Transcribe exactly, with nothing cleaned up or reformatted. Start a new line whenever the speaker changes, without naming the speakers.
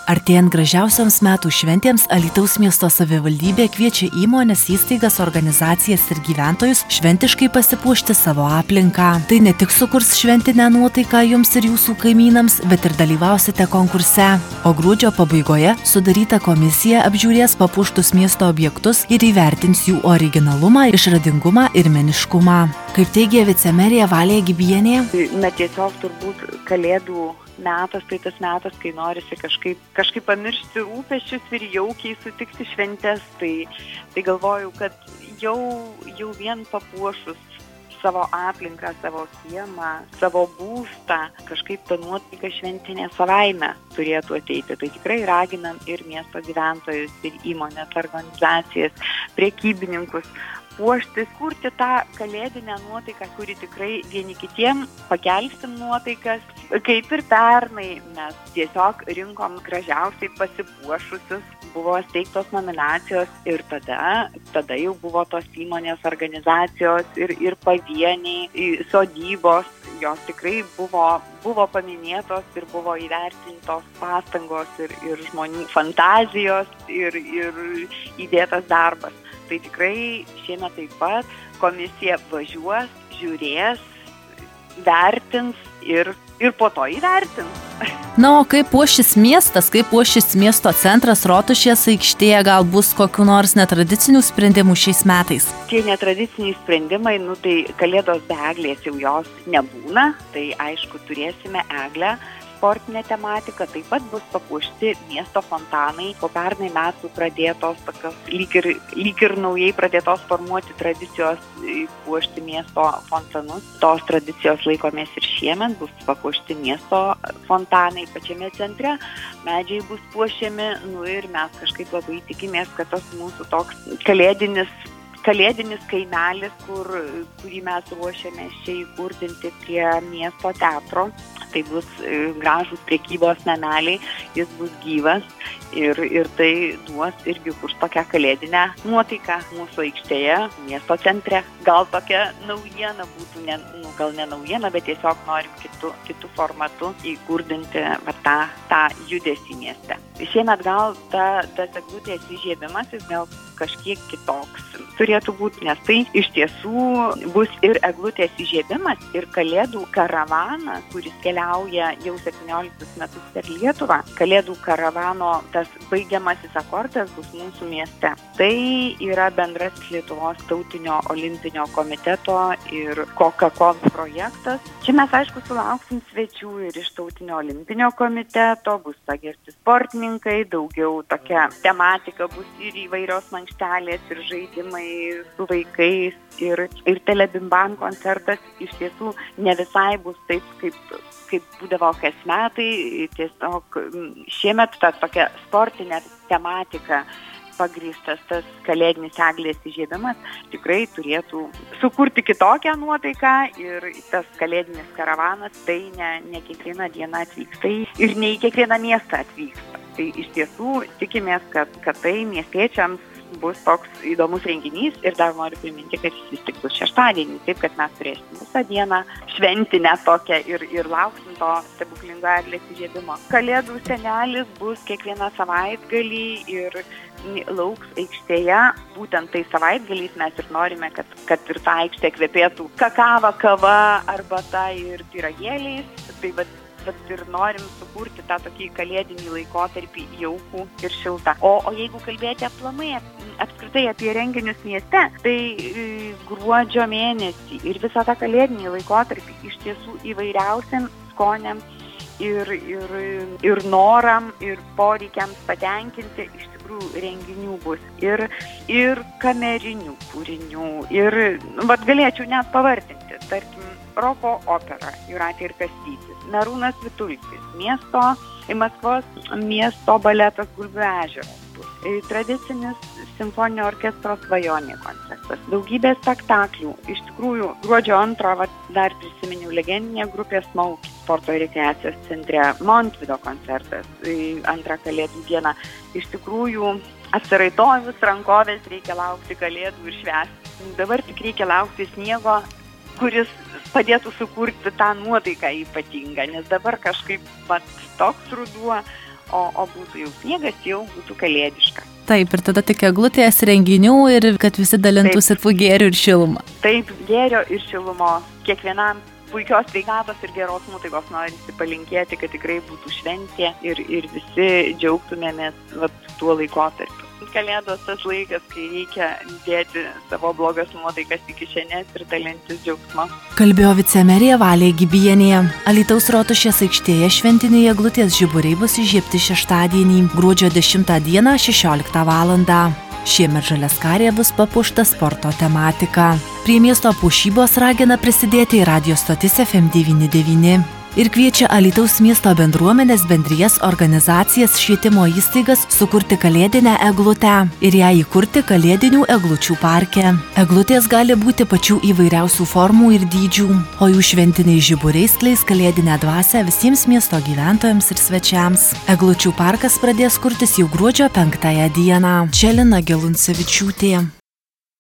Artėjant gražiausioms metų šventėms, Alytaus miesto savivaldybė kviečia įmonės, įstaigas, organizacijas ir gyventojus šventiškai pasipuošti savo aplinką. Tai ne tik sukurs šventinę nuotaiką jums ir jūsų kaimynams, bet ir dalyvausite konkurse. O gruodžio pabaigoje sudaryta komisija apžiūrės papuoštus miesto objektus ir įvertins jų originalumą, išradingumą ir meniškumą. Kaip teigia vicemerė Valija Gibienė,
Na tiesiog turbūt kalėdų metas, tai tas metas, kai norisi kažkaip, kažkaip pamiršti rūpesčius ir jaukiai sutikti šventes, tai, tai galvoju, kad jau, jau vien papuošus savo aplinką, savo kiemą, savo būstą, kažkaip ta nuotaika šventinė savaime turėtų ateiti. Tai tikrai raginam ir miesto gyventojus, ir įmonės, organizacijas, prekybininkus puoštis, kurti tą kalėdinę nuotaiką, kuri tikrai vieni kitiem pakelsim nuotaikas. Kaip ir pernai mes tiesiog rinkom gražiausiai pasipuošusius, buvo steigtos nominacijos ir tada, tada jau buvo tos įmonės, organizacijos ir, ir pavieniai sodybos, jos tikrai buvo, buvo paminėtos ir buvo įvertintos pastangos ir, ir žmonių fantazijos ir, ir įdėtas darbas. Tai tikrai šiemet taip pat komisija važiuos, žiūrės, vertins ir, ir po to įvertins.
Na, o kaip puošis miestas, kaip puošis miesto centras Rotušės aikštėje, gal bus kokių nors netradicinių sprendimų šiais metais?
Tie netradiciniai sprendimai, nu tai kalėdos be eglės jau jos nebūna, tai aišku turėsime eglę. Sportinė tematika, taip pat bus papuošti miesto fontanai, po pernai metų pradėtos tokios lyg ir, lyg ir naujai pradėtos formuoti tradicijos puošti miesto fontanus. Tos tradicijos laikomės ir šiemet, bus papuošti miesto fontanai pačiame centre, medžiai bus puošiami, nu ir mes kažkaip labai tikimės, kad tas mūsų toks kalėdinis Kalėdinis kaimelis, kur, kurį mes ruošiamės čia įkurdinti prie miesto teatro. Tai bus gražūs prekybos nameliai, jis bus gyvas ir, ir tai duos irgi kurs tokią kalėdinę nuotaiką mūsų aikštėje, miesto centre. Gal tokia naujiena būtų, ne, nu, gal ne naujiena, bet tiesiog norim kitų, kitų formatų įkurdinti va, tą, tą judesį mieste. Šiemet gal ta, tas eglutės įžiebimas, jis gal kažkiek kitoks turėtų būti, nes tai iš tiesų bus ir eglutės įžiebimas, ir kalėdų karavanas, kuris keliauja jau septynioliktus metus per Lietuvą. Kalėdų karavano tas baigiamasis akordas bus mūsų mieste. Tai yra bendras Lietuvos tautinio olimpinio komiteto ir Coca-Cola projektas. Čia mes aišku sulauksim svečių ir iš tautinio olimpinio komiteto, bus pagerti sportininkai, daugiau tokia tematika bus ir įvairios mankštelės ir žaidimai su vaikais ir, ir telebimbam koncertas iš tiesų ne visai bus taip, kaip, kaip būdavo kas metai. Tiesiog šiemet ta tokia sportinė tematika pagrįstas tas kalėdinis eglės įžiebimas tikrai turėtų sukurti kitokią nuotaiką ir tas kalėdinis karavanas tai ne, ne kiekvieną dieną atvyksta ir ne į kiekvieną miestą atvyksta. Tai iš tiesų tikimės, kad, kad tai miestiečiams bus toks įdomus renginys ir dar noriu priminti, kad jis vis tik bus šeštadienį, taip kad mes turėsim visą dieną šventinę tokią ir, ir lauksim to stebuklingo eglės įžiebimo. Kalėdų senelis bus kiekvieną savaitgalį ir lauks aikštėje, būtent tai savaitgaliais mes ir norime, kad, kad ir tą aikštę kvepėtų kakava, kava, arbata ir pyragėliais, tai vat bet ir norim sukurti tą tokį kalėdinį laikotarpį jaukų ir šiltą. O, o jeigu kalbėti aplamai, apskritai apie renginius mieste, tai gruodžio mėnesį ir visą tą kalėdinį laikotarpį iš tiesų įvairiausiam skoniams ir, ir, ir noram, ir poreikiams patenkinti iš tikrųjų renginių bus. Ir, ir kamerinių kūrinių, ir vat galėčiau net pavardinti, tarkim, roko opera Jūratė ir Kastytis, Narūnas Vitulskis, miesto, Maskvos miesto baletas Gulbių ežeras, tradicinis simfoninio orkestro Svajonė koncertas, daugybė spektaklių. Iš tikrųjų, gruodžio antrą va, dar prisiminiau legendinė grupė Smaukis sporto ir rekreacijos centre, Montvido koncertas, antrą kalėdų dieną. Iš tikrųjų, atsiraitojus rankovės reikia laukti kalėdų ir švęsti. Dabar tik reikia laukti sniego, kuris padėtų sukurti tą nuotaiką ypatingą, nes dabar kažkaip pat toks ruduo, o, o būtų jau sniegas, jau būtų kalėdiška.
Taip, ir tada tik eglutės renginių ir kad visi dalintųsi tų gėrių ir šilumą.
Taip, gėrio ir šilumo. Kiekvienam puikios sveikatos ir geros nuotaikos norisi palinkėti, kad tikrai būtų šventė ir, ir visi džiaugtumėmės vat, tuo laikotarpiu. Kalėdos tas laikas, kai reikia dėti savo blogas nuotaikas į kišenės ir dalintis džiaugsmą.
Kalbėjo vicemerė Valė Gibienė. Alytaus Rotušės aikštėje šventiniai eglutės žiburiai bus įžiebti šeštadienį, gruodžio dešimtą dieną šešioliktą valandą. Šiemet Žaliaskarė bus papuošta sporto tematika. Prie miesto puošybos ragina prisidėti į radijo stotis F M devyni devyni. Ir kviečia Alytaus miesto bendruomenės, bendrijas, organizacijas, švietimo įstaigas sukurti kalėdinę eglutę ir ją įkurti kalėdinių eglučių parke. Eglutės gali būti pačių įvairiausių formų ir dydžių, o jų šventiniai žiburiai skleis kalėdinę dvasią visiems miesto gyventojams ir svečiams. Eglučių parkas pradės kurtis jau gruodžio penktąją dieną. Čia Lina Geluncevičiūtė.